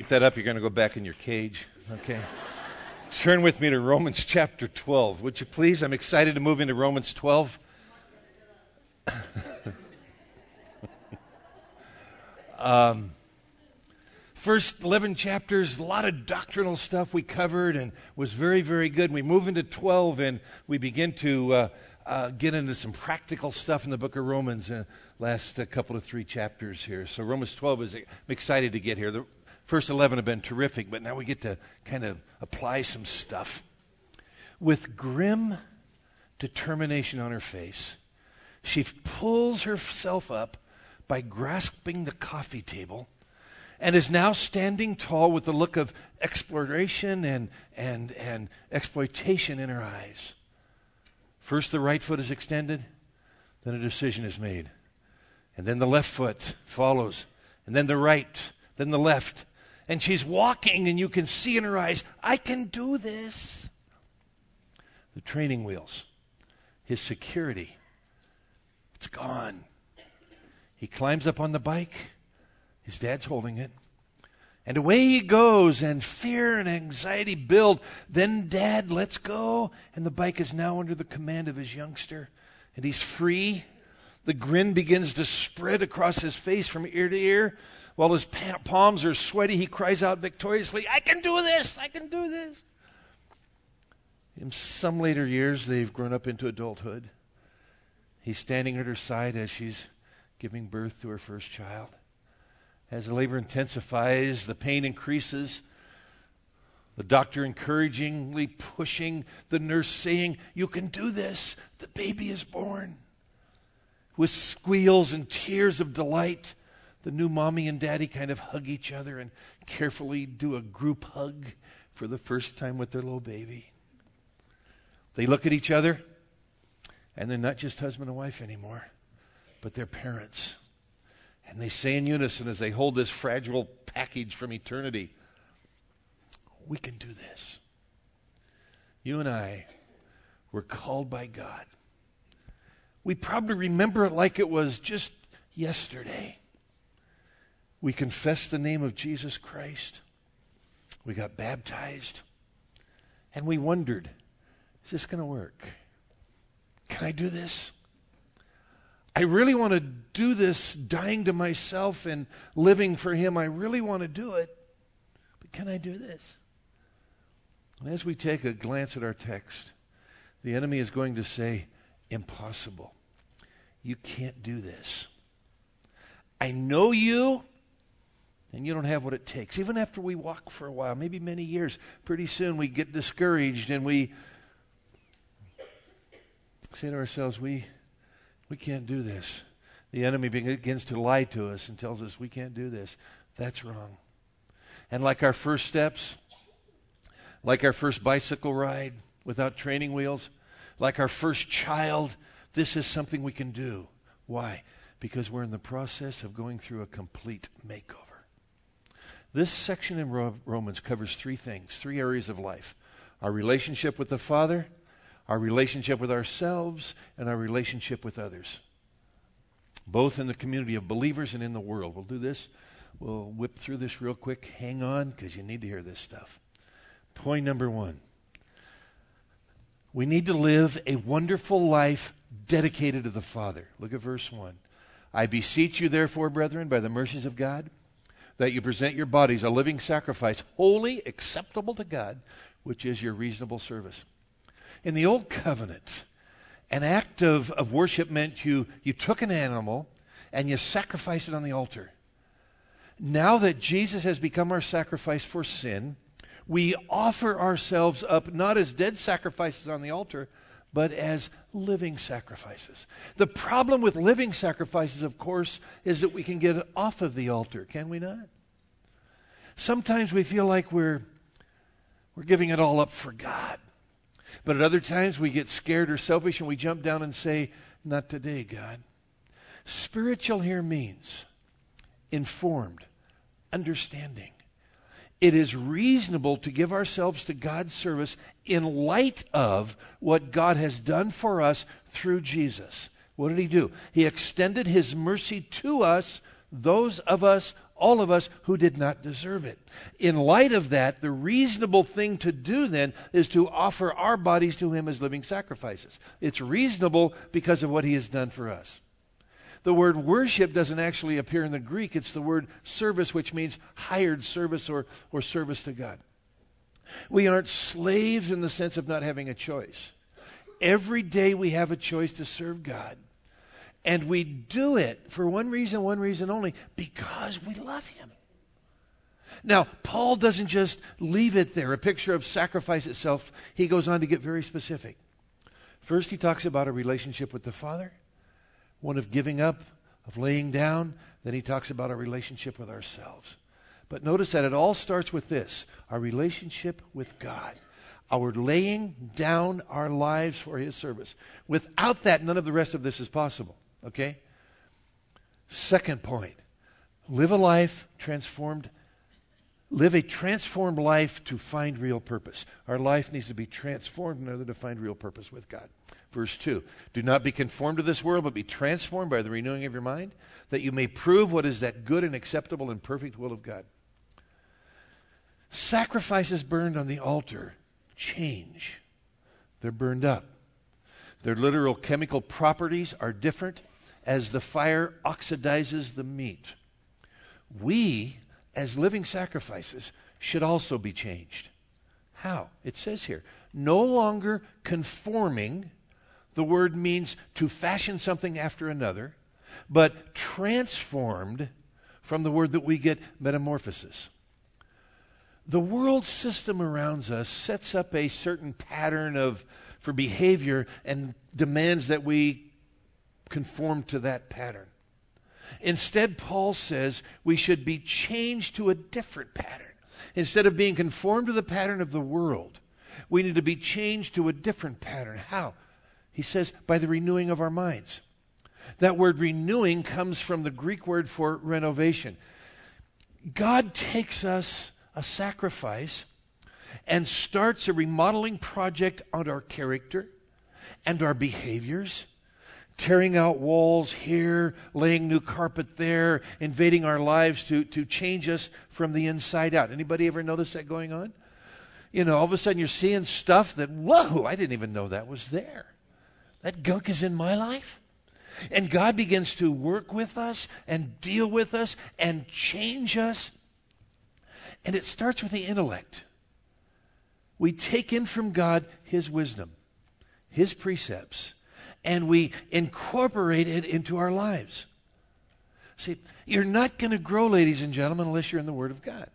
Keep that up, you're going to go back in your cage, okay? Turn with me to Romans chapter 12, would you please? I'm excited to move into Romans 12. First 11 chapters, a lot of doctrinal stuff we covered and was very, very good. We move into 12 and we begin to get into some practical stuff in the book of Romans last couple of 3 chapters here. So Romans 12 I'm excited to get here. The first 11 have been terrific, but now we get to kind of apply some stuff. With grim determination on her face, she pulls herself up by grasping the coffee table and is now standing tall with a look of exploration and exploitation in her eyes. First the right foot is extended, then a decision is made. And then the left foot follows, and then the right, then the left. And she's walking, and you can see in her eyes, I can do this. The training wheels, his security, it's gone. He climbs up on the bike. His dad's holding it. And away he goes, and fear and anxiety build. Then Dad lets go, and the bike is now under the command of his youngster. And he's free. The grin begins to spread across his face from ear to ear. While his palms are sweaty, he cries out victoriously, I can do this! I can do this! In some later years, they've grown up into adulthood. He's standing at her side as she's giving birth to her first child. As the labor intensifies, the pain increases. The doctor encouragingly pushing, the nurse saying, you can do this. The baby is born. With squeals and tears of delight, the new mommy and daddy kind of hug each other and carefully do a group hug for the first time with their little baby. They look at each other, and they're not just husband and wife anymore, but they're parents. And they say in unison as they hold this fragile package from eternity, we can do this. You and I were called by God. We probably remember it like it was just yesterday. We confessed the name of Jesus Christ. We got baptized. And we wondered, is this going to work? Can I do this? I really want to do this, dying to myself and living for Him. I really want to do it. But can I do this? And as we take a glance at our text, the enemy is going to say, impossible. You can't do this. I know you, and you don't have what it takes. Even after we walk for a while, maybe many years, pretty soon we get discouraged and we say to ourselves, we can't do this. The enemy begins to lie to us and tells us we can't do this. That's wrong. And like our first steps, like our first bicycle ride without training wheels, like our first child, this is something we can do. Why? Because we're in the process of going through a complete makeover. This section in Romans covers 3 things, 3 areas of life. Our relationship with the Father, our relationship with ourselves, and our relationship with others. Both in the community of believers and in the world. We'll do this. We'll whip through this real quick. Hang on, because you need to hear this stuff. Point number 1. We need to live a wonderful life dedicated to the Father. Look at verse 1. I beseech you, therefore, brethren, by the mercies of God, that you present your bodies a living sacrifice, holy, acceptable to God, which is your reasonable service. In the Old Covenant, an act of worship meant you took an animal and you sacrificed it on the altar. Now that Jesus has become our sacrifice for sin, we offer ourselves up not as dead sacrifices on the altar, but as living sacrifices. The problem with living sacrifices, of course, is that we can get off of the altar, can we not? Sometimes we feel like we're giving it all up for God. But at other times we get scared or selfish and we jump down and say, not today, God. Spiritual here means informed, understanding. It is reasonable to give ourselves to God's service in light of what God has done for us through Jesus. What did He do? He extended His mercy to us, those of us all of us who did not deserve it. In light of that, the reasonable thing to do then is to offer our bodies to him as living sacrifices. It's reasonable because of what he has done for us. The word worship doesn't actually appear in the Greek. It's the word service, which means hired service or service to God. We aren't slaves in the sense of not having a choice. Every day we have a choice to serve God. And we do it for one reason only, because we love him. Now, Paul doesn't just leave it there, a picture of sacrifice itself. He goes on to get very specific. First, he talks about a relationship with the Father, one of giving up, of laying down. Then he talks about a relationship with ourselves. But notice that it all starts with this, our relationship with God. Our laying down our lives for his service. Without that, none of the rest of this is possible. Okay? Second point, live a transformed life to find real purpose. Our life needs to be transformed in order to find real purpose with God. Verse 2, do not be conformed to this world, but be transformed by the renewing of your mind, that you may prove what is that good and acceptable and perfect will of God. Sacrifices burned on the altar change. They're burned up. Their literal chemical properties are different as the fire oxidizes the meat. We, as living sacrifices, should also be changed. How? It says here, no longer conforming. The word means to fashion something after another, but transformed from the word that we get, metamorphosis. The world system around us sets up a certain pattern for behavior and demands that we conform to that pattern. Instead, Paul says we should be changed to a different pattern. Instead of being conformed to the pattern of the world, we need to be changed to a different pattern. How? He says, by the renewing of our minds. That word renewing comes from the Greek word for renovation. God takes us, a sacrifice, and starts a remodeling project on our character and our behaviors, tearing out walls here, laying new carpet there, invading our lives to change us from the inside out. Anybody ever notice that going on? You know, all of a sudden you're seeing stuff that, whoa, I didn't even know that was there. That gunk is in my life. And God begins to work with us and deal with us and change us. And it starts with the intellect. We take in from God his wisdom, his precepts, and we incorporate it into our lives. See, you're not going to grow, ladies and gentlemen, unless you're in the Word of God.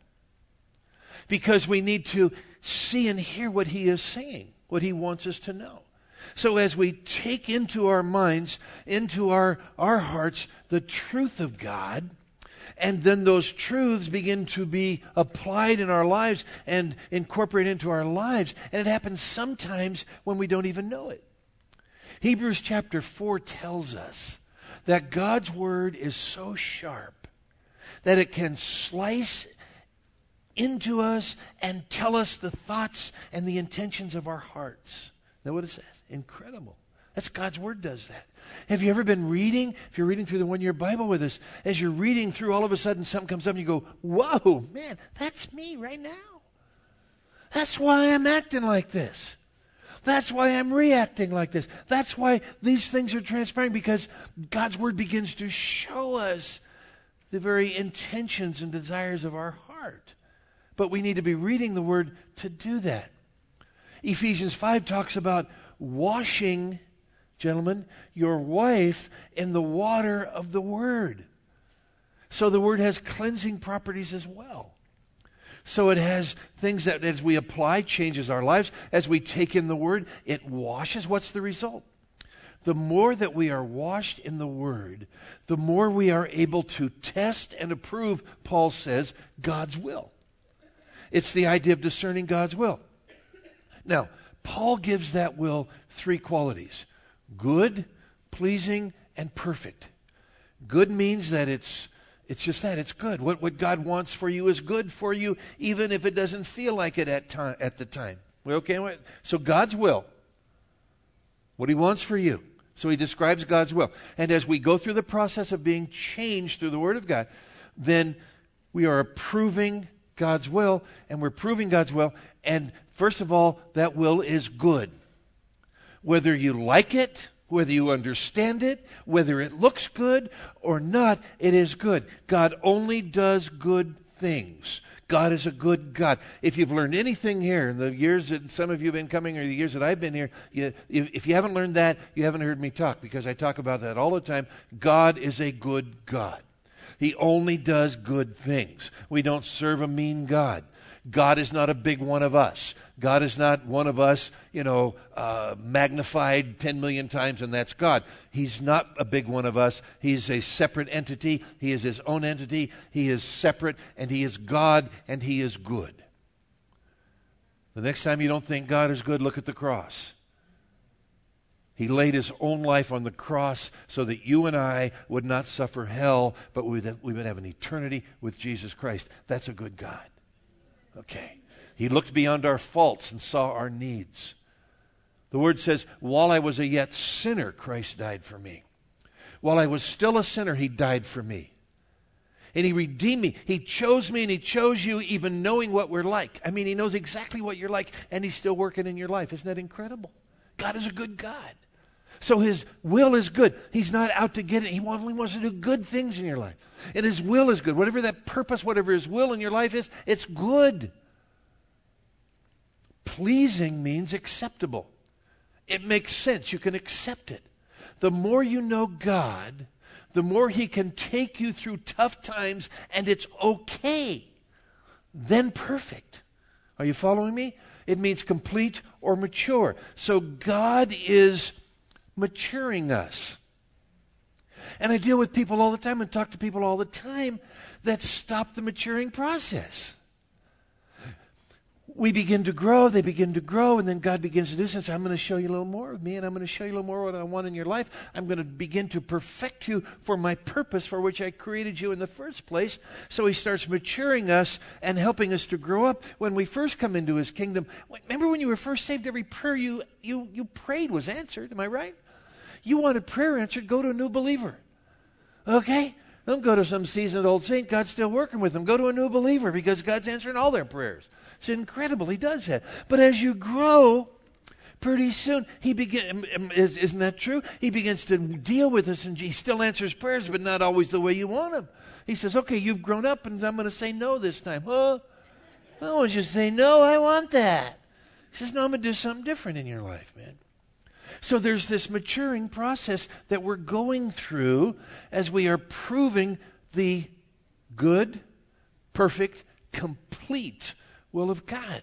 Because we need to see and hear what he is saying, what he wants us to know. So as we take into our minds, into our hearts, the truth of God, and then those truths begin to be applied in our lives and incorporated into our lives, and it happens sometimes when we don't even know it. Hebrews chapter 4 tells us that God's word is so sharp that it can slice into us and tell us the thoughts and the intentions of our hearts. Know what it says? Incredible. That's God's word does that. Have you ever been reading? If you're reading through the one-year Bible with us, as you're reading through, all of a sudden something comes up and you go, whoa, man, that's me right now. That's why I'm acting like this. That's why I'm reacting like this. That's why these things are transpiring, because God's word begins to show us the very intentions and desires of our heart. But we need to be reading the word to do that. Ephesians 5 talks about washing, gentlemen, your wife in the water of the word. So the word has cleansing properties as well. So it has things that as we apply, changes our lives. As we take in the word, it washes. What's the result? The more that we are washed in the word, the more we are able to test and approve, Paul says, God's will. It's the idea of discerning God's will. Now, Paul gives that will three qualities: good, pleasing, and perfect. Good means that it's just that, it's good. What God wants for you is good for you, even if it doesn't feel like it at the time. We okay? So God's will, what he wants for you. So he describes God's will. And as we go through the process of being changed through the Word of God, then We are approving God's will, and we're proving God's will. And first of all, that will is good. Whether you like it, whether you understand it, whether it looks good or not, it is good. God only does good things. God is a good God. If you've learned anything here in the years that some of you have been coming or the years that I've been here, if you haven't learned that, you haven't heard me talk, because I talk about that all the time. God is a good God. He only does good things. We don't serve a mean God. God is not a big one of us. God is not one of us, magnified 10 million times, and that's God. He's not a big one of us. He's a separate entity. He is his own entity. He is separate, and he is God, and he is good. The next time you don't think God is good, look at the cross. He laid his own life on the cross so that you and I would not suffer hell, but we would have an eternity with Jesus Christ. That's a good God. Okay. He looked beyond our faults and saw our needs. The word says, while I was a yet sinner, Christ died for me. While I was still a sinner, he died for me. And he redeemed me. He chose me and he chose you, even knowing what we're like. I mean, he knows exactly what you're like, and he's still working in your life. Isn't that incredible? God is a good God. So his will is good. He's not out to get it. He only wants to do good things in your life. And his will is good. Whatever that purpose, whatever his will in your life is, it's good. Pleasing means acceptable. It makes sense. You can accept it. The more you know God, the more he can take you through tough times, and it's okay. Then perfect. Are you following me? It means complete or mature. So God is maturing us. And I deal with people all the time and talk to people all the time that stop the maturing process. We begin to grow, they begin to grow, and then God begins to do something. I'm going to show you a little more of me, and I'm going to show you a little more of what I want in your life. I'm going to begin to perfect you for my purpose for which I created you in the first place. So he starts maturing us and helping us to grow up. When we first come into his kingdom, remember when you were first saved, every prayer you prayed was answered. Am I right? You wanted prayer answered, go to a new believer. Okay? Don't go to some seasoned old saint. God's still working with them. Go to a new believer, because God's answering all their prayers. It's incredible. He does that. But as you grow, pretty soon, isn't that true? He begins to deal with us, and he still answers prayers, but not always the way you want him. He says, okay, you've grown up, and I'm going to say no this time. Huh? I don't want you to say no. I want that. He says, no, I'm going to do something different in your life, man. So there's this maturing process that we're going through as we are proving the good, perfect, complete will of God.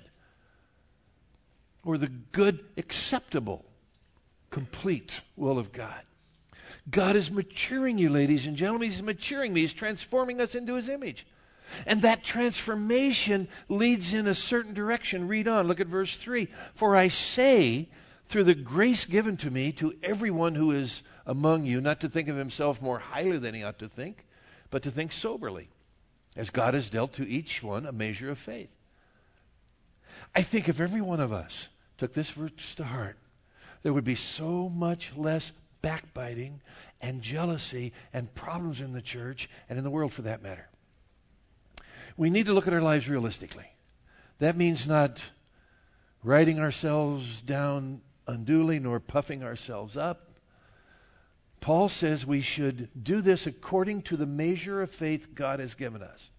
Or the good, acceptable, complete will of God. God is maturing you, ladies and gentlemen. He's maturing me. He's transforming us into his image. And that transformation leads in a certain direction. Read on. Look at verse 3. For I say, through the grace given to me, to everyone who is among you, not to think of himself more highly than he ought to think, but to think soberly, as God has dealt to each one a measure of faith. I think if every one of us took this verse to heart, there would be so much less backbiting and jealousy and problems in the church and in the world, for that matter. We need to look at our lives realistically. That means not writing ourselves down unduly nor puffing ourselves up. Paul says we should do this according to the measure of faith God has given us.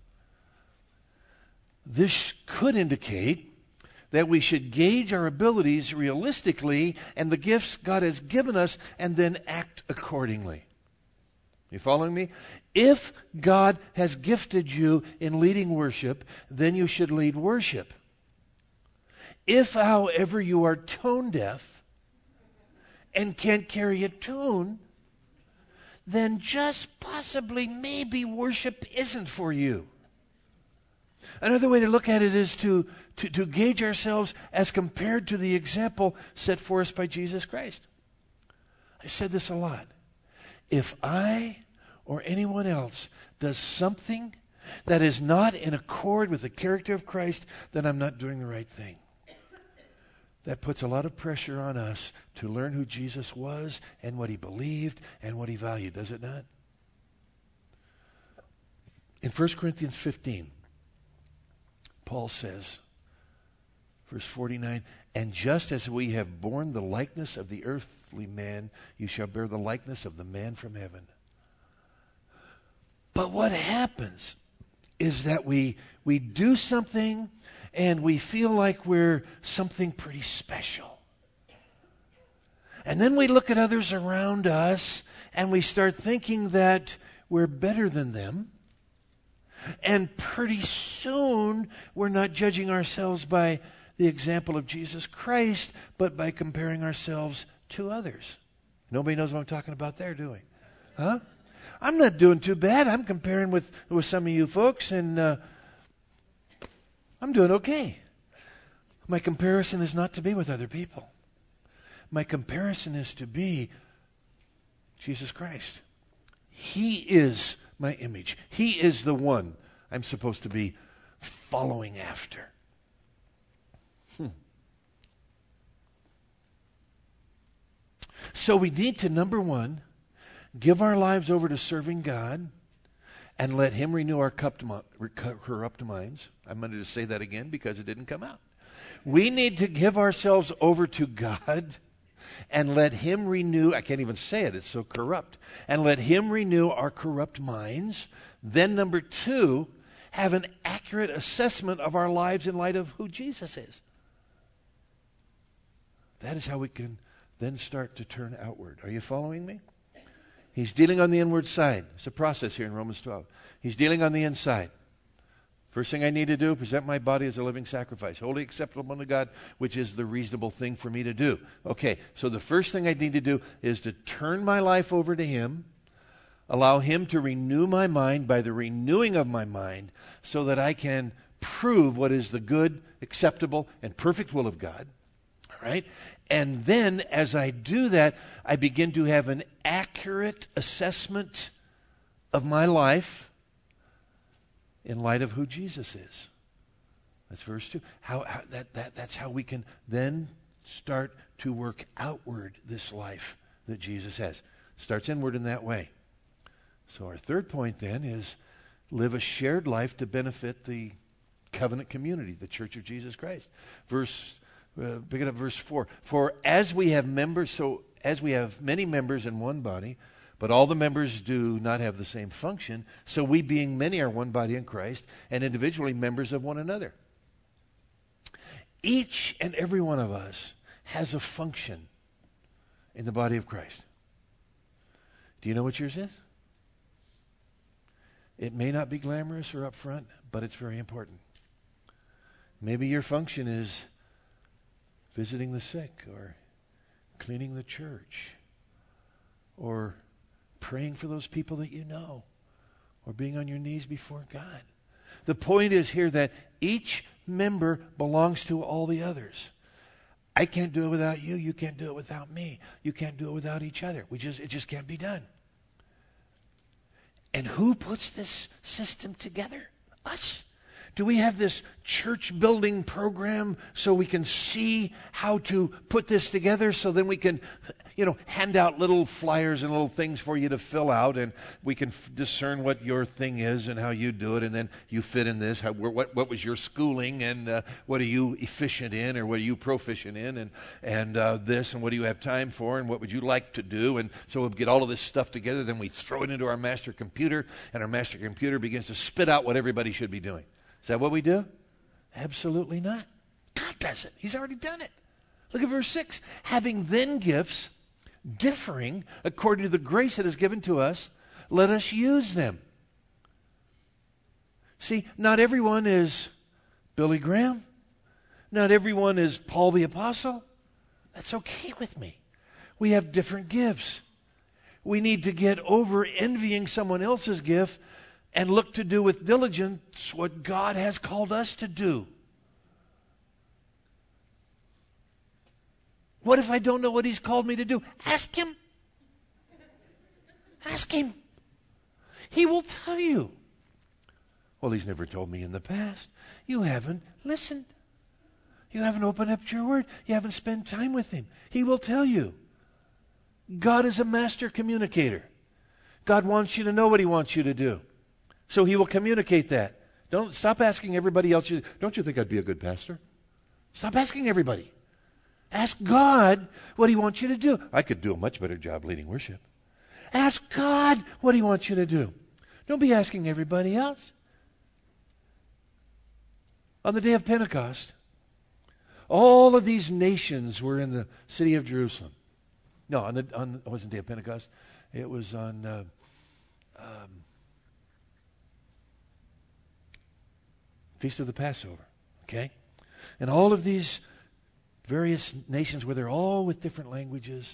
This could indicate that we should gauge our abilities realistically and the gifts God has given us, and then act accordingly. You following me? If God has gifted you in leading worship, then you should lead worship. If, however, you are tone deaf and can't carry a tune, then just possibly, maybe worship isn't for you. Another way to look at it is to gauge ourselves as compared to the example set for us by Jesus Christ. I've said this a lot. If I or anyone else does something that is not in accord with the character of Christ, then I'm not doing the right thing. That puts a lot of pressure on us to learn who Jesus was and what he believed and what he valued, does it not? In 1 Corinthians 15, Paul says, verse 49, and just as we have borne the likeness of the earthly man, you shall bear the likeness of the man from heaven. But what happens is that we do something and we feel like we're something pretty special. And then we look at others around us and we start thinking that we're better than them. And pretty soon we're not judging ourselves by the example of Jesus Christ, but by comparing ourselves to others. Nobody knows what I'm talking about there, do we? Huh? I'm not doing too bad. I'm comparing with some of you folks, and I'm doing okay. My comparison is not to be with other people. My comparison is to be Jesus Christ. He is my image. He is the one I'm supposed to be following after. So we need to, number one, give our lives over to serving God and let Him renew our corrupt minds. I'm going to say that again because it didn't come out. We need to give ourselves over to God and let Him renew, I can't even say it, it's so corrupt, and let Him renew our corrupt minds. Then number two, have an accurate assessment of our lives in light of who Jesus is. That is how we can then start to turn outward. Are you following me? He's dealing on the inward side. It's a process here in Romans 12. He's dealing on the inside. First thing I need to do, present my body as a living sacrifice, wholly acceptable unto God, which is the reasonable thing for me to do. Okay, so the first thing I need to do is to turn my life over to Him, allow Him to renew my mind by the renewing of my mind so that I can prove what is the good, acceptable, and perfect will of God. All right? And then as I do that, I begin to have an accurate assessment of my life in light of who Jesus is. That's verse 2. That's how we can then start to work outward this life that Jesus has. Starts inward in that way. So our third point then is live a shared life to benefit the covenant community, the Church of Jesus Christ. Pick it up, verse 4. For as we have many members in one body, but all the members do not have the same function, so we being many are one body in Christ, and individually members of one another. Each and every one of us has a function in the body of Christ. Do you know what yours is? It may not be glamorous or upfront, but it's very important. Maybe your function is visiting the sick, or cleaning the church, or praying for those people that you know, or being on your knees before God. The point is here that each member belongs to all the others. I can't do it without you. You can't do it without me. You can't do it without each other. It just can't be done. And who puts this system together? Us. Do we have this church building program so we can see how to put this together so then we can, hand out little flyers and little things for you to fill out, and we can discern what your thing is and how you do it, and then you fit in this. What was your schooling, and what are you efficient in, or what are you proficient in, and this, and what do you have time for, and what would you like to do? And so we'll get all of this stuff together, then we throw it into our master computer, and our master computer begins to spit out what everybody should be doing. Is that what we do? Absolutely not. God does it. He's already done it. Look at verse 6. Having then gifts differing according to the grace that is given to us, let us use them. See, not everyone is Billy Graham. Not everyone is Paul the Apostle. That's okay with me. We have different gifts. We need to get over envying someone else's gift and look to do with diligence what God has called us to do. What if I don't know what He's called me to do? Ask Him. Ask Him. He will tell you. Well, He's never told me in the past. You haven't listened. You haven't opened up your Word. You haven't spent time with Him. He will tell you. God is a master communicator. God wants you to know what He wants you to do. So he will communicate that. Don't stop asking everybody else, don't you think I'd be a good pastor? Stop asking everybody. Ask God what he wants you to do. I could do a much better job leading worship. Ask God what he wants you to do. Don't be asking everybody else. On the day of Pentecost, all of these nations were in the city of Jerusalem. No, it wasn't the day of Pentecost. It was on Feast of the Passover. Okay? And all of these various nations were there, all with different languages.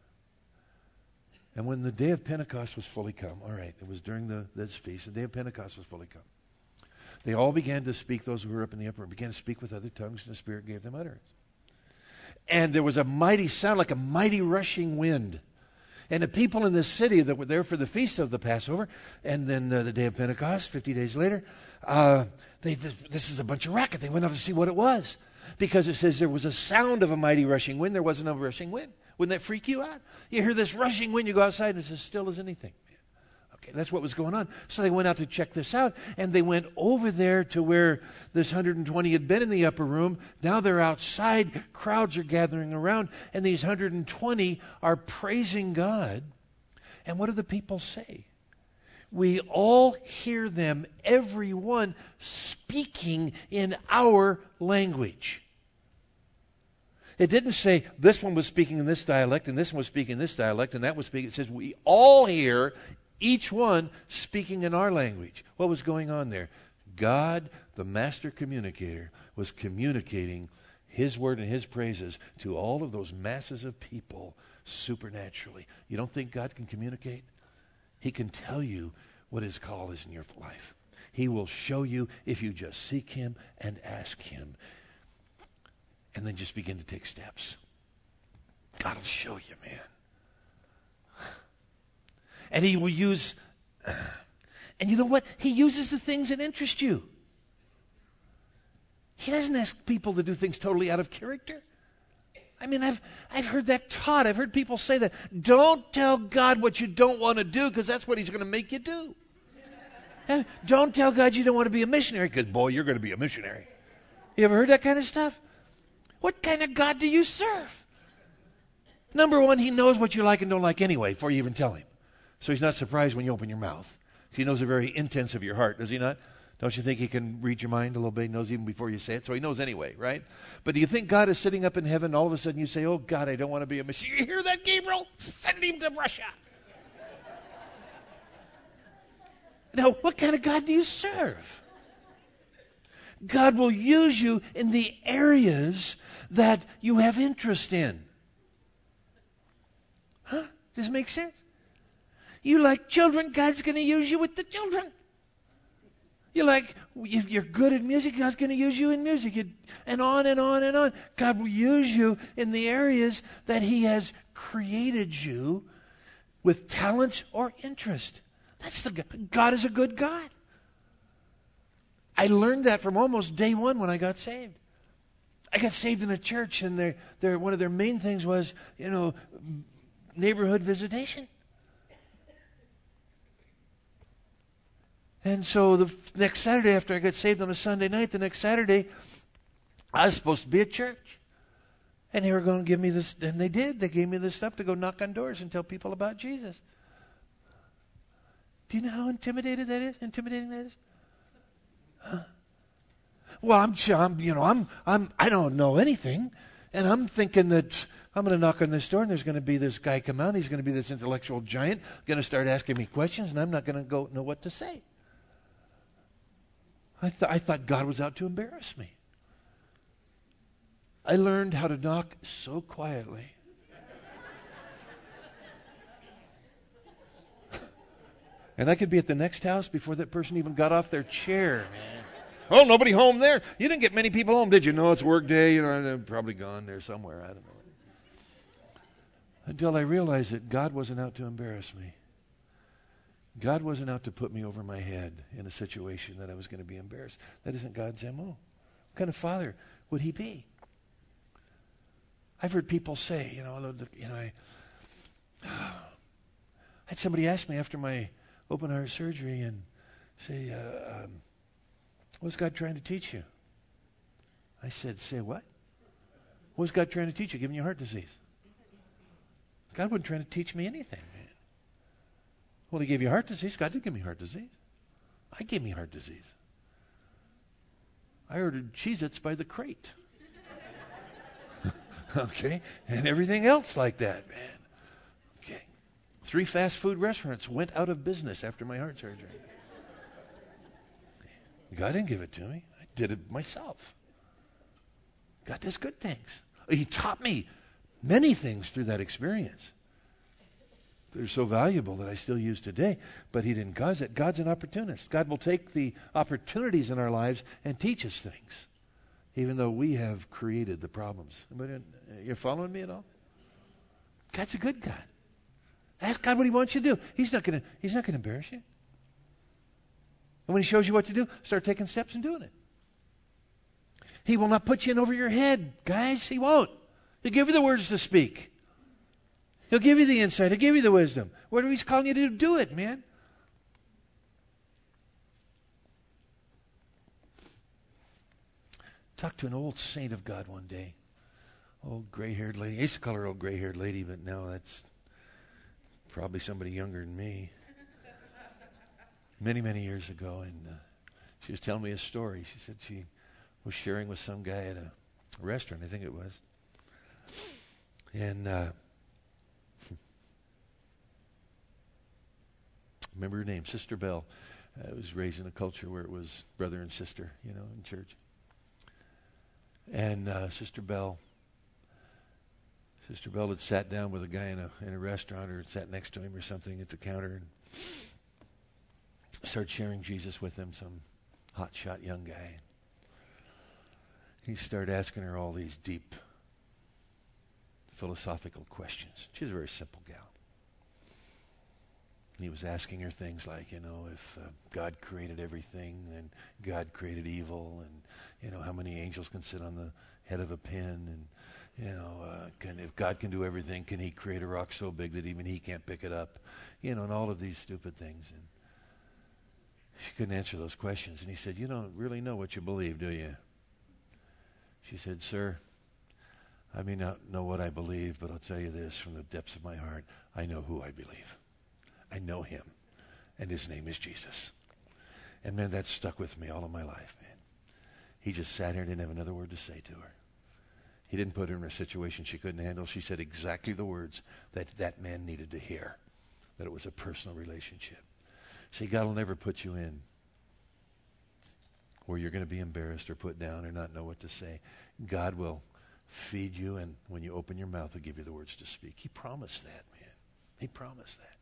And when the day of Pentecost was fully come, all right, it was during this feast, the day of Pentecost was fully come. They all began to speak, those who were up in the upper room, began to speak with other tongues, and the Spirit gave them utterance. And there was a mighty sound, like a mighty rushing wind. And the people in the city that were there for the feast of the Passover, and then the day of Pentecost, 50 days later, this is a bunch of racket. They went out to see what it was. Because it says there was a sound of a mighty rushing wind. There wasn't a rushing wind. Wouldn't that freak you out? You hear this rushing wind, you go outside, and it's as still as anything. Okay, that's what was going on. So they went out to check this out, and they went over there to where this 120 had been in the upper room. Now they're outside. Crowds are gathering around, and these 120 are praising God. And what do the people say? We all hear them, everyone speaking in our language. It didn't say this one was speaking in this dialect and this one was speaking in this dialect and that was speaking. It says we all hear each one speaking in our language. What was going on there? God, the master communicator, was communicating his word and his praises to all of those masses of people supernaturally. You don't think God can communicate? He can tell you what his call is in your life. He will show you if you just seek him and ask him. And then just begin to take steps. God will show you, man. And he will use, and you know what? He uses the things that interest you. He doesn't ask people to do things totally out of character. I mean, I've heard that taught. I've heard people say that. Don't tell God what you don't want to do because that's what he's going to make you do. Don't tell God you don't want to be a missionary because, boy, you're going to be a missionary. You ever heard that kind of stuff? What kind of God do you serve? Number one, he knows what you like and don't like anyway before you even tell him. So he's not surprised when you open your mouth. He knows the very intents of your heart, does he not? Don't you think he can read your mind a little bit? He knows even before you say it, so he knows anyway, right? But do you think God is sitting up in heaven and all of a sudden you say, oh, God, I don't want to be a missionary. You hear that, Gabriel? Send him to Russia. Now, what kind of God do you serve? God will use you in the areas that you have interest in. Huh? Does it make sense? You like children, God's going to use you with the children. If you're good at music, God's going to use you in music. And on and on and on. God will use you in the areas that he has created you with talents or interest. God is a good God. I learned that from almost day one when I got saved. I got saved in a church, and one of their main things was, neighborhood visitation. And so the next Saturday after I got saved on a Sunday night, the next Saturday, I was supposed to be at church. And they were going to give me this, and they did. They gave me this stuff to go knock on doors and tell people about Jesus. Do you know how intimidating that is? Huh? Well, I don't know anything, and I'm thinking that I'm going to knock on this door, and there's going to be this guy come out. He's going to be this intellectual giant, going to start asking me questions, and I'm not going to know what to say. I thought God was out to embarrass me. I learned how to knock so quietly. And I could be at the next house before that person even got off their chair, man. Oh, nobody home there? You didn't get many people home, did you? No, it's work day. They're probably gone there somewhere. I don't know. Until I realized that God wasn't out to embarrass me. God wasn't out to put me over my head in a situation that I was going to be embarrassed. That isn't God's M.O. What kind of father would he be? I've heard people say, I had somebody ask me after my open heart surgery and Say, what's God trying to teach you? I said, say what? What's God trying to teach you? Giving you heart disease. God wasn't trying to teach me anything, man. Well, he gave you heart disease. God didn't give me heart disease. I gave me heart disease. I ordered Cheez-Its by the crate. Okay? And everything else like that, man. Okay. 3 fast food restaurants went out of business after my heart surgery. God didn't give it to me. I did it myself. God does good things. He taught me many things through that experience. They're so valuable that I still use today, but he didn't cause it. God's an opportunist. God will take the opportunities in our lives and teach us things, even though we have created the problems. You're following me at all? God's a good God. Ask God what he wants you to do. He's not going to embarrass you. And when he shows you what to do, start taking steps and doing it. He will not put you in over your head, guys. He won't. He'll give you the words to speak. He'll give you the insight. He'll give you the wisdom. Whatever he's calling you to do it, man. Talked to an old saint of God one day. Old gray-haired lady. I used to call her old gray-haired lady, but now that's probably somebody younger than me. Many, many years ago, and she was telling me a story. She said she was sharing with some guy at a restaurant, I think it was. And remember her name, Sister Bell. I was raised in a culture where it was brother and sister, in church. And Sister Bell had sat down with a guy in a restaurant, or had sat next to him or something at the counter, and started sharing Jesus with him, some hotshot young guy. He started asking her all these deep philosophical questions. She's a very simple gal. He was asking her things like, if God created everything, then God created evil, and, how many angels can sit on the head of a pin, and, if God can do everything, can he create a rock so big that even he can't pick it up? And all of these stupid things. And she couldn't answer those questions. And he said, you don't really know what you believe, do you? She said, sir, I may not know what I believe, but I'll tell you this from the depths of my heart. I know who I believe. I know him, and his name is Jesus. And man, that stuck with me all of my life, man. He just sat here and didn't have another word to say to her. He didn't put her in a situation she couldn't handle. She said exactly the words that man needed to hear, that it was a personal relationship. See, God will never put you in where you're going to be embarrassed or put down or not know what to say. God will feed you, and when you open your mouth, he'll give you the words to speak. He promised that, man. He promised that.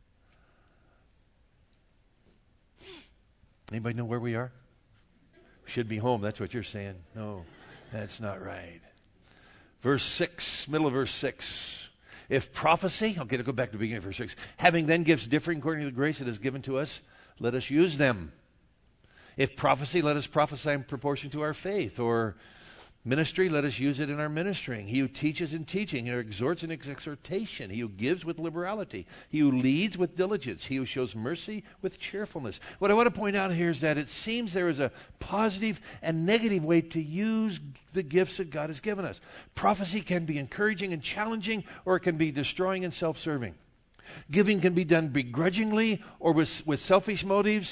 Anybody know where we are? We should be home. That's what you're saying. No, that's not right. Verse 6, middle of verse 6. If prophecy, I'll go back to the beginning of verse 6. Having then gifts differing according to the grace that is given to us, let us use them. If prophecy, let us prophesy in proportion to our faith. Or ministry, let us use it in our ministering. He who teaches in teaching, he who exhorts in exhortation, he who gives with liberality, he who leads with diligence, he who shows mercy with cheerfulness. What I want to point out here is that it seems there is a positive and negative way to use the gifts that God has given us. Prophecy can be encouraging and challenging, or it can be destroying and self-serving. Giving can be done begrudgingly or with selfish motives.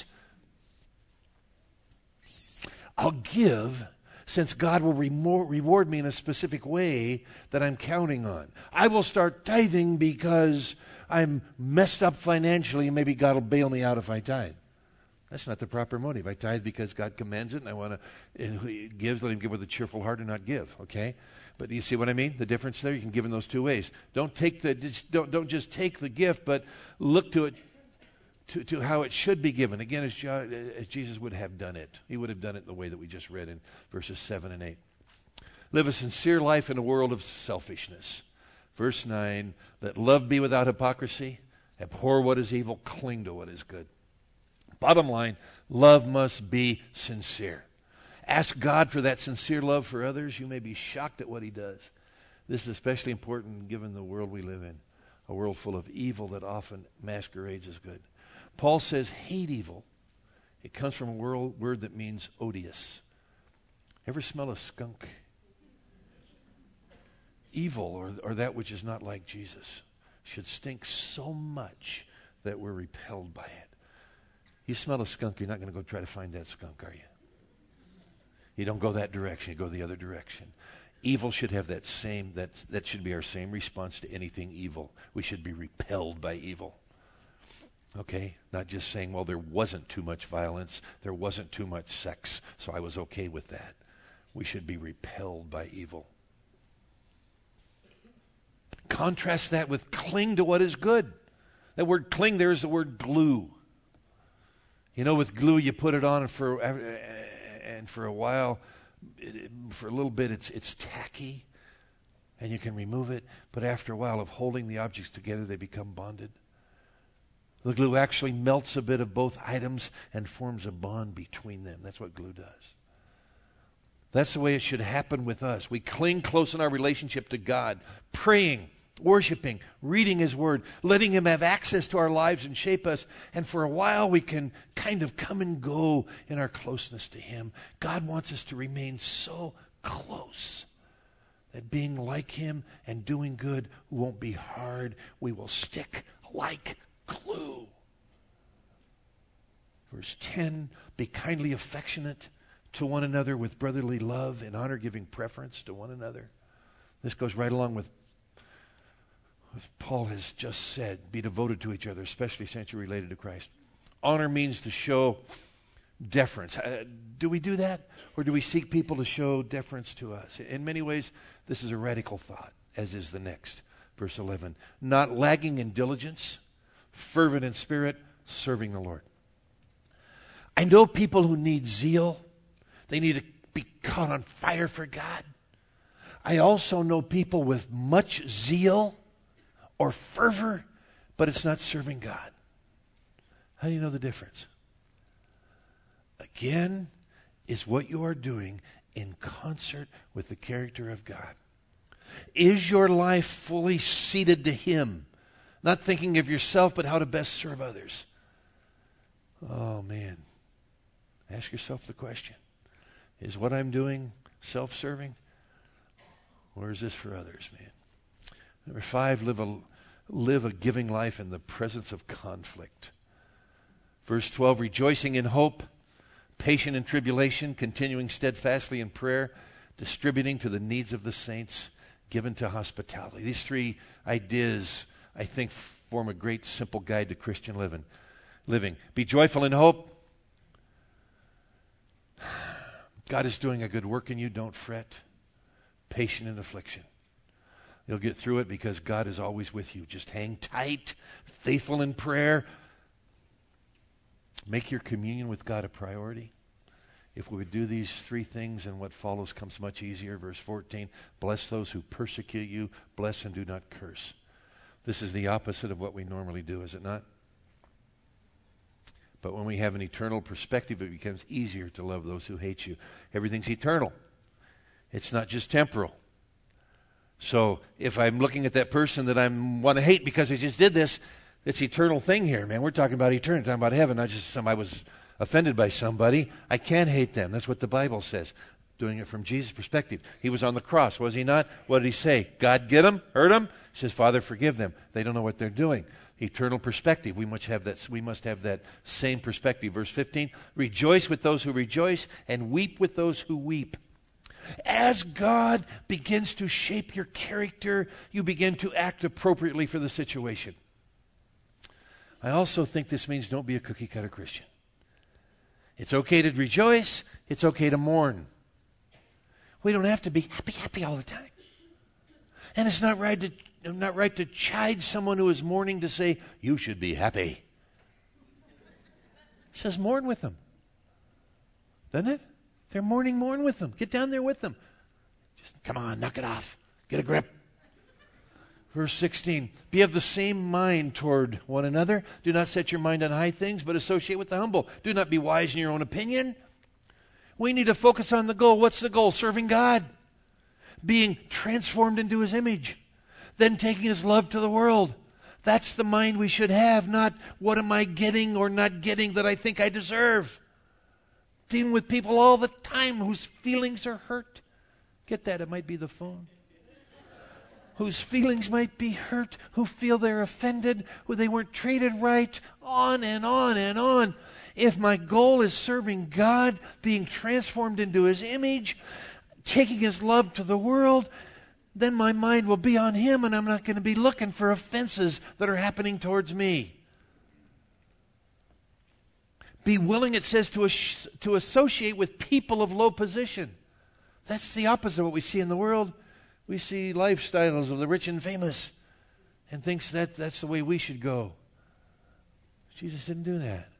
I'll give since God will reward me in a specific way that I'm counting on. I will start tithing because I'm messed up financially, and maybe God will bail me out if I tithe. That's not the proper motive. I tithe because God commands it, and I want to, and he gives, let him give with a cheerful heart and not give, okay? But you see what I mean? The difference there? You can give in those two ways. Don't just take the gift, but look to it, to how it should be given. Again, as Jesus would have done it. He would have done it in the way that we just read in verses 7 and 8. Live a sincere life in a world of selfishness. Verse 9, let love be without hypocrisy. Abhor what is evil. Cling to what is good. Bottom line, love must be sincere. Ask God for that sincere love for others. You may be shocked at what he does. This is especially important given the world we live in, a world full of evil that often masquerades as good. Paul says, hate evil. It comes from a word that means odious. Ever smell a skunk? Evil, or that which is not like Jesus, should stink so much that we're repelled by it. You smell a skunk, you're not going to go try to find that skunk, are you? You don't go that direction, you go the other direction. Evil should have that should be our same response to anything evil. We should be repelled by evil. Okay? Not just saying, well, there wasn't too much violence, there wasn't too much sex, so I was okay with that. We should be repelled by evil. Contrast that with cling to what is good. That word cling there is the word glue. You know, with glue you put it on and for a while, for a little bit it's tacky and you can remove it, but after a while of holding the objects together they become bonded. The glue actually melts a bit of both items and forms a bond between them. That's what glue does. That's the way it should happen with us. We cling close in our relationship to God, praying, worshiping, reading His Word, letting Him have access to our lives and shape us. And for a while we can kind of come and go in our closeness to Him. God wants us to remain so close that being like Him and doing good won't be hard. We will stick like glue. Verse 10, be kindly affectionate to one another with brotherly love and honor, giving preference to one another. This goes right along with what Paul has just said. Be devoted to each other, especially since you're related to Christ. Honor means to show deference. Do we do that? Or do we seek people to show deference to us? In many ways, this is a radical thought, as is the next. Verse 11. Not lagging in diligence, fervent in spirit, serving the Lord. I know people who need zeal. They need to be caught on fire for God. I also know people with much zeal or fervor, but it's not serving God. How do you know the difference? Again, is what you are doing in concert with the character of God. Is your life fully seated to Him? Not thinking of yourself, but how to best serve others. Oh, man. Ask yourself the question. Is what I'm doing self-serving? Or is this for others, man? Number 5, live a giving life in the presence of conflict. Verse 12, rejoicing in hope, patient in tribulation, continuing steadfastly in prayer, distributing to the needs of the saints, given to hospitality. These 3 ideas, I think, form a great simple guide to Christian living. Be joyful in hope. God is doing a good work in you. Don't fret. Patient in affliction. You'll get through it because God is always with you. Just hang tight. Faithful in prayer. Make your communion with God a priority. If we would do these 3 things, and what follows comes much easier. Verse 14, bless those who persecute you. Bless and do not curse. This is the opposite of what we normally do, is it not? But when we have an eternal perspective, it becomes easier to love those who hate you. Everything's eternal. It's not just temporal. So if I'm looking at that person that I want to hate because they just did this, it's eternal thing here, man. We're talking about eternity, talking about heaven, not just somebody was offended by somebody. I can't hate them. That's what the Bible says. Doing it from Jesus' perspective. He was on the cross, was He not? What did He say? God get them? Hurt them? He says, Father, forgive them. They don't know what they're doing. Eternal perspective. We must have that same perspective. Verse 15, rejoice with those who rejoice and weep with those who weep. As God begins to shape your character, you begin to act appropriately for the situation. I also think this means don't be a cookie-cutter Christian. It's okay to rejoice. It's okay to mourn. We don't have to be happy all the time. And it's not right to chide someone who is mourning to say, you should be happy. It says mourn with them. Doesn't it? If they're mourning, mourn with them. Get down there with them. Just come on, knock it off. Get a grip. Verse 16, be of the same mind toward one another. Do not set your mind on high things, but associate with the humble. Do not be wise in your own opinion. We need to focus on the goal. What's the goal? Serving God. Being transformed into His image. Then taking His love to the world. That's the mind we should have, not what am I getting or not getting that I think I deserve. dealing with people all the time whose feelings are hurt. Get that? It might be the phone. Whose feelings might be hurt, who feel they're offended, who they weren't treated right, on and on and on. If my goal is serving God, being transformed into His image, taking His love to the world, then my mind will be on Him, and I'm not going to be looking for offenses that are happening towards me. Be willing, it says, to associate with people of low position. That's the opposite of what we see in the world. We see lifestyles of the rich and famous and thinks that that's the way we should go. Jesus didn't do that.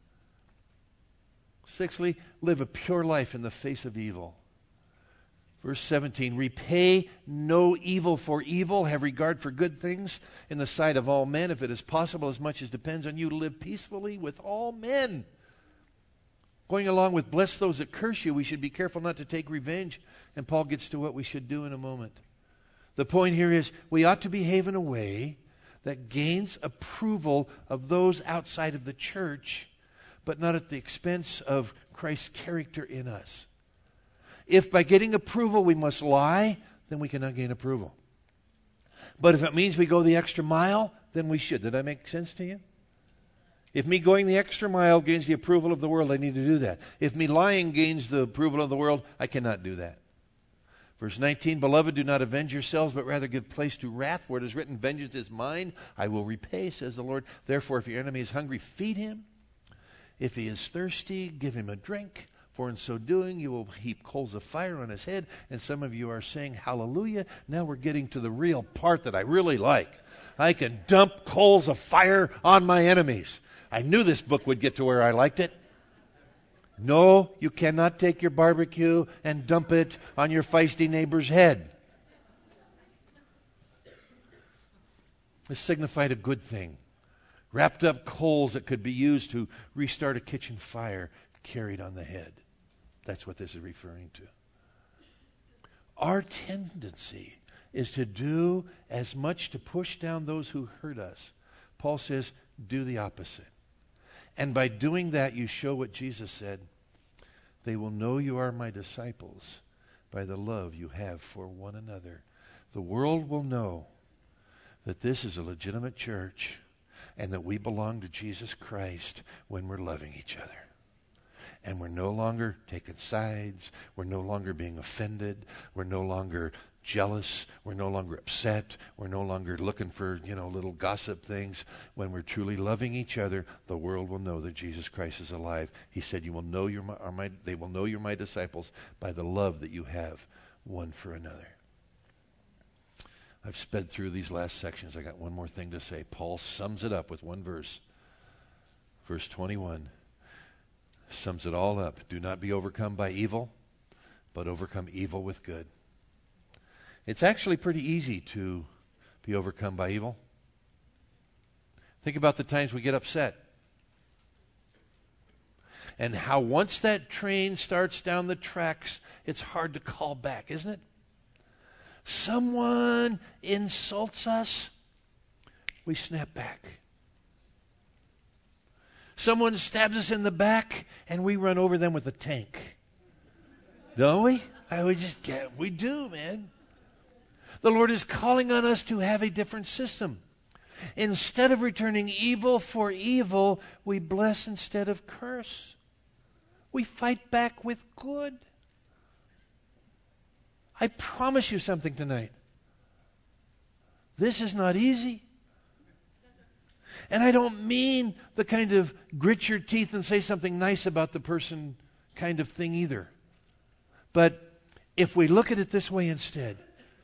Sixthly, live a pure life in the face of evil. Verse 17, repay no evil for evil, have regard for good things in the sight of all men, if it is possible, as much as depends on you, to live peacefully with all men. Going along with bless those that curse you, we should be careful not to take revenge. And Paul gets to what we should do in a moment. The point here is we ought to behave in a way that gains approval of those outside of the church, but not at the expense of Christ's character in us. If by getting approval we must lie, then we cannot gain approval. But if it means we go the extra mile, then we should. Did that make sense to you? If me going the extra mile gains the approval of the world, I need to do that. If me lying gains the approval of the world, I cannot do that. Verse 19, beloved, do not avenge yourselves, but rather give place to wrath, for it is written, vengeance is mine, I will repay, says the Lord. Therefore, if your enemy is hungry, feed him. If he is thirsty, give him a drink. For in so doing, you will heap coals of fire on his head. And some of you are saying, hallelujah. Now we're getting to the real part that I really like. I can dump coals of fire on my enemies. I knew this book would get to where I liked it. No, you cannot take your barbecue and dump it on your feisty neighbor's head. This signified a good thing. Wrapped up coals that could be used to restart a kitchen fire carried on the head. That's what this is referring to. Our tendency is to do as much to push down those who hurt us. Paul says, do the opposite. And by doing that, you show what Jesus said. They will know you are my disciples by the love you have for one another. The world will know that this is a legitimate church and that we belong to Jesus Christ when we're loving each other. And we're no longer taking sides. We're no longer being offended. We're no longer jealous. We're no longer upset. We're no longer looking for, little gossip things. When we're truly loving each other, the world will know that Jesus Christ is alive. He said, they will know you're my disciples by the love that you have one for another. I've sped through these last sections. I got one more thing to say. Paul sums it up with one verse. Verse 21 sums it all up. Do not be overcome by evil, but overcome evil with good. It's actually pretty easy to be overcome by evil. Think about the times we get upset. And how once that train starts down the tracks, it's hard to call back, isn't it? Someone insults us, we snap back. Someone stabs us in the back, and we run over them with a tank. Don't we? We do, man. The Lord is calling on us to have a different system. Instead of returning evil for evil, we bless instead of curse. We fight back with good. I promise you something tonight. This is not easy. And I don't mean the kind of grit your teeth and say something nice about the person kind of thing either. But if we look at it this way instead,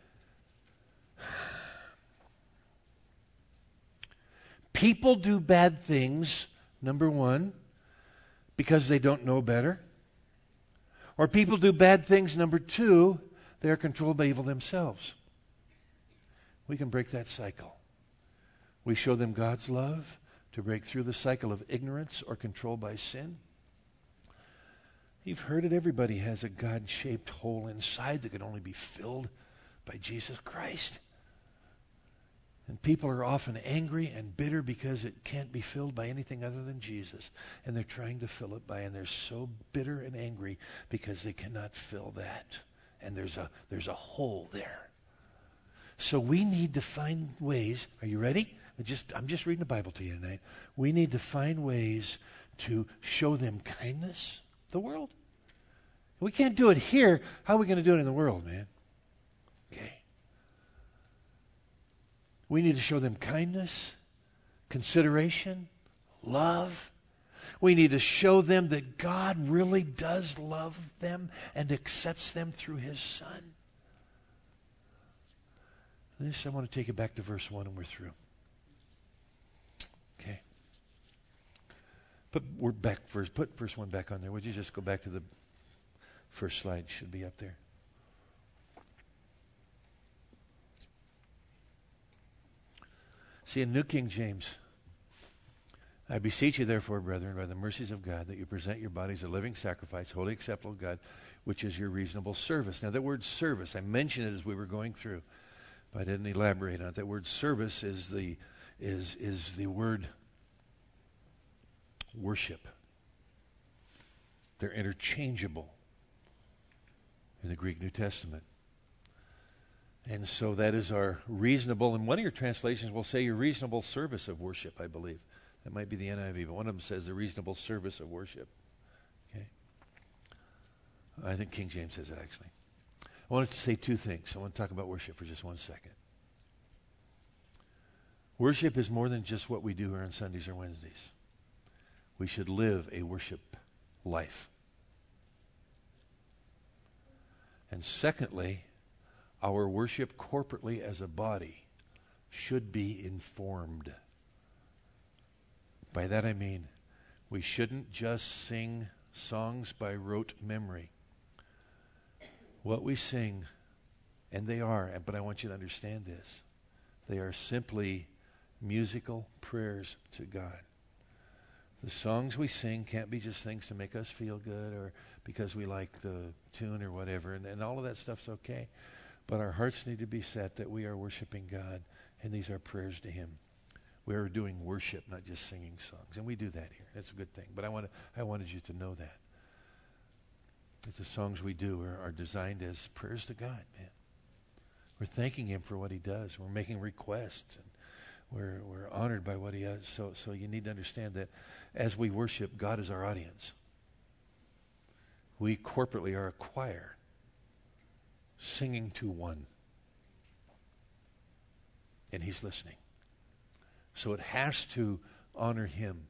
people do bad things, number one, because they don't know better. Or people do bad things, number two, they are controlled by evil themselves. We can break that cycle. We show them God's love to break through the cycle of ignorance or control by sin. You've heard it. Everybody has a God-shaped hole inside that can only be filled by Jesus Christ. And people are often angry and bitter because it can't be filled by anything other than Jesus. And they're trying to fill it by, and they're so bitter and angry because they cannot fill that. And there's a hole there. So we need to find ways. Are you ready? I'm just reading the Bible to you tonight. We need to find ways to show them kindness. The world. We can't do it here. How are we going to do it in the world, man? Okay. We need to show them kindness, consideration, love. We need to show them that God really does love them and accepts them through His Son. I want to take it back to verse 1 and we're through. Okay. Put verse 1 back on there. Would you just go back to the first slide? Should be up there. See, in New King James, I beseech you, therefore, brethren, by the mercies of God, that you present your bodies a living sacrifice, wholly acceptable to God, which is your reasonable service. Now, that word service, I mentioned it as we were going through, but I didn't elaborate on it. That word service is the word worship. They're interchangeable in the Greek New Testament. And so that is our reasonable, and one of your translations will say your reasonable service of worship, I believe. That might be the NIV, but one of them says the reasonable service of worship. Okay? I think King James says it, actually. I wanted to say two things. I want to talk about worship for just 1 second. Worship is more than just what we do here on Sundays or Wednesdays. We should live a worship life. And secondly, our worship corporately as a body should be informed. By that I mean, we shouldn't just sing songs by rote memory. What we sing, and they are, but I want you to understand this, they are simply musical prayers to God. The songs we sing can't be just things to make us feel good or because we like the tune or whatever, and all of that stuff's okay. But our hearts need to be set that we are worshiping God, and these are prayers to Him. We are doing worship, not just singing songs, and we do that here. That's a good thing. But I wanted you to know that the songs we do are designed as prayers to God, man. We're thanking Him for what He does. We're making requests, and we're honored by what He does. So you need to understand that as we worship, God is our audience. We corporately are a choir, singing to one. And He's listening. So it has to honor Him.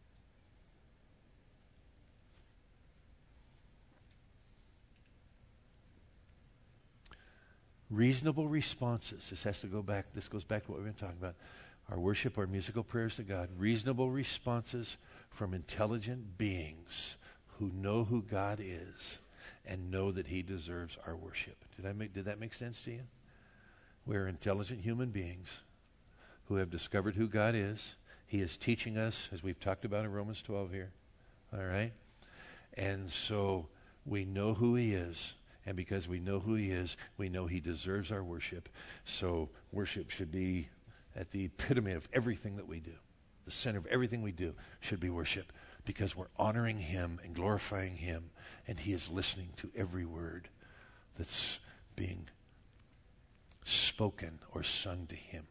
Reasonable responses. This goes back to what we've been talking about. Our worship, our musical prayers to God. Reasonable responses from intelligent beings who know who God is and know that He deserves our worship. Did that make sense to you? We're intelligent human beings who have discovered who God is. He is teaching us, as we've talked about in Romans 12 here. All right? And so we know who He is. And because we know who He is, we know He deserves our worship. So worship should be at the epitome of everything that we do. The center of everything we do should be worship, because we're honoring Him and glorifying Him, and He is listening to every word that's being spoken or sung to Him,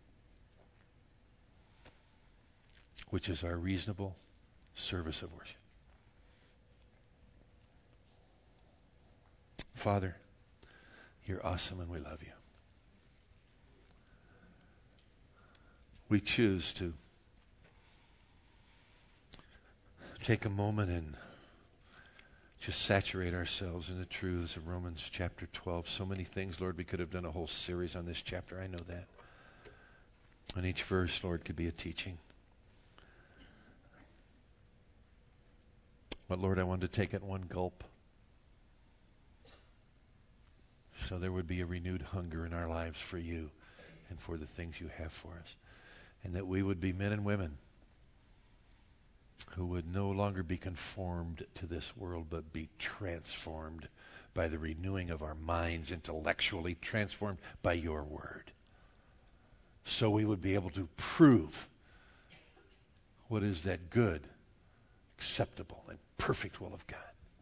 which is our reasonable service of worship. Father, You're awesome and we love You. We choose to take a moment and just saturate ourselves in the truths of Romans chapter 12. So many things, Lord, we could have done a whole series on this chapter. I know that. And each verse, Lord, could be a teaching. But Lord, I wanted to take it one gulp, so there would be a renewed hunger in our lives for You and for the things You have for us. And that we would be men and women who would no longer be conformed to this world, but be transformed by the renewing of our minds, intellectually transformed by Your word. so we would be able to prove what is that good, acceptable, and perfect will of God,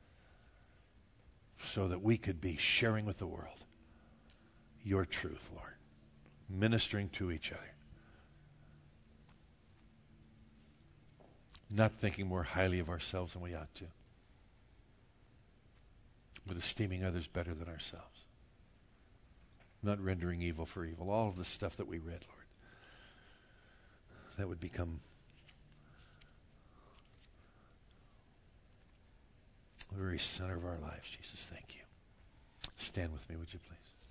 so that we could be sharing with the world your truth, Lord, ministering to each other, not thinking more highly of ourselves than we ought to, but esteeming others better than ourselves, not rendering evil for evil. All of the stuff that we read, Lord, that would become the very center of our lives. Jesus, thank you. Stand with me, would you please?